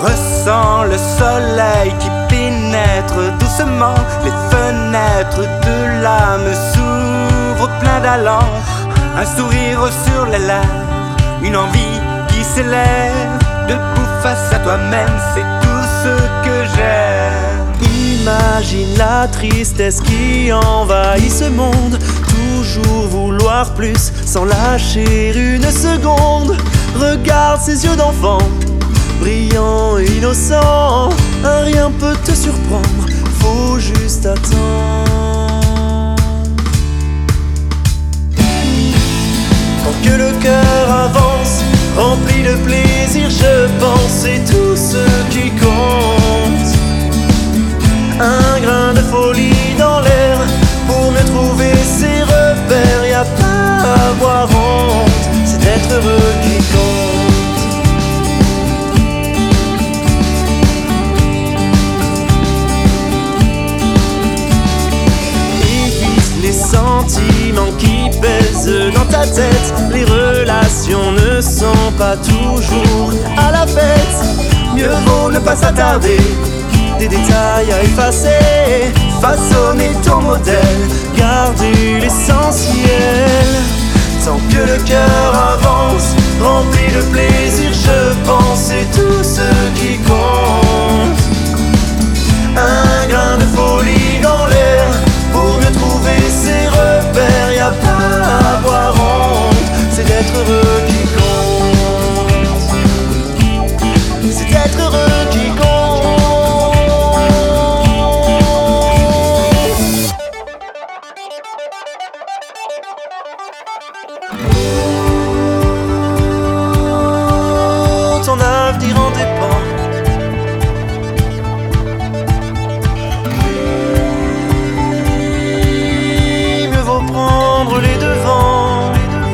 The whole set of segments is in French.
Ressens le soleil qui pénètre doucement. Les fenêtres de l'âme s'ouvrent plein d'allant. Un sourire sur les lèvres, une envie qui s'élève. Debout face à toi-même, c'est tout ce que j'aime. Imagine la tristesse qui envahit ce monde. Toujours vouloir plus, sans lâcher une seconde. Regarde ses yeux d'enfant, brillants et innocents. Un rien peut te surprendre, faut juste attendre. Tant que le cœur avance, rempli de plaisir, je pense, c'est tout ce qui compte. Un grain de folie dans l'air, pour mieux trouver ses repères. Y'a pas à avoir honte, c'est d'être heureux qui compte. Évite les sentiments qui pèsent dans ta tête. Les relations ne sont pas toujours à la fête. Mieux vaut ne pas s'attarder, des détails à effacer. Façonner ton modèle, garder l'essentiel. Tant que le cœur avance, rempli de plaisir, je pense, c'est tout ce qui compte. Un grain de folie dans l'air, pour mieux trouver ses repères. Y'a pas à avoir honte, c'est d'être heureux qui compte. C'est d'être heureux qui compte. Ton avenir en dépend. Mieux vaut prendre les devants.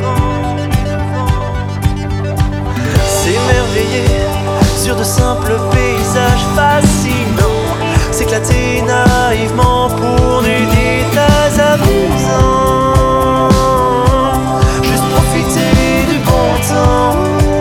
S'émerveiller sur de simples paysages fascinants. S'éclater naïvement pour des détails amusants. Juste profiter du bon temps.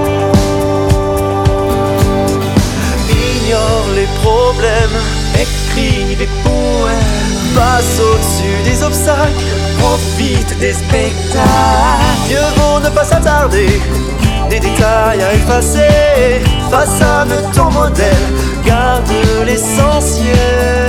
Les problèmes, écris des poèmes, passe au-dessus des obstacles, profite des spectacles. Mieux vaut ne pas s'attarder, des détails à effacer. Façonne ton modèle, garde l'essentiel.